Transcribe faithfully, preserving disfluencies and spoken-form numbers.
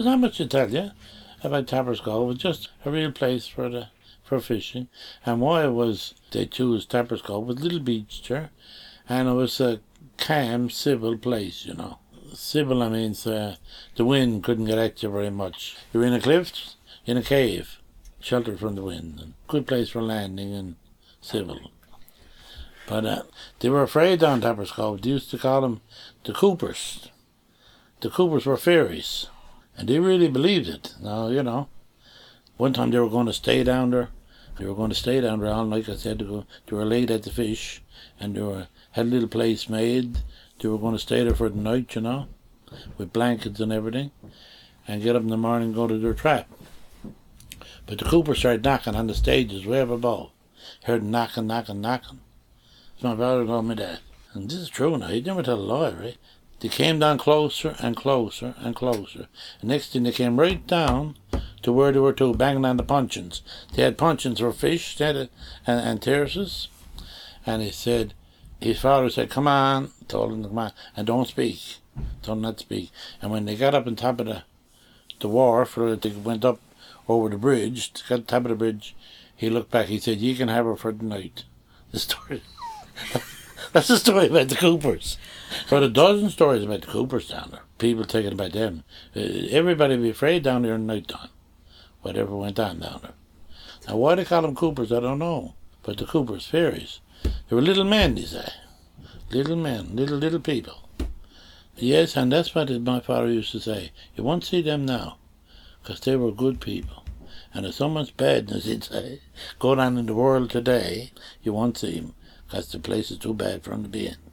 not much to tell you about Tapper's Cove. It was just a real place for the for fishing. And why it was they chose Tapper's Cove was a little beach there, and it was a calm, civil place, you know. Civil, I mean, uh, the wind couldn't get at you very much. You're in a cliff, in a cave, sheltered from the wind. And good place for landing and civil. But uh, they were afraid down Tapper's Cove. They used to call them the Coopers. The Coopers were fairies. And they really believed it. Now, you know, one time they were going to stay down there. They were going to stay down there all night, like I said. They were, they were late at the fish, and they were, had a little place made. They were going to stay there for the night, you know, with blankets and everything, and get up in the morning and go to their trap. But the Coopers started knocking on the stages way up above. Heard knocking, knocking, knocking. So my father told me that. And this is true now. He'd never tell a lie, right? They came down closer and closer and closer. And next thing they came right down to where they were two, banging on the puncheons. They had puncheons for fish, they had it, and, and tierces. And he said, his father said, come on, told him to come on, and don't speak. Told him not to speak. And when they got up on top of the, the wharf, or they went up over the bridge, got on top of the bridge, he looked back, he said, you can have her for the night. The story. That's the story about the Coopers. But a dozen stories about the Coopers down there. People thinking about them. Uh, everybody would be afraid down there in night time. Whatever went on down there. Now why they call them Coopers, I don't know. But the Coopers, fairies, they were little men, they say. Little men, little, little people. Yes, and that's what my father used to say. You won't see them now, because they were good people. And if someone's badness, he'd say, going on in the world today, you won't see them, because the place is too bad for them to be in.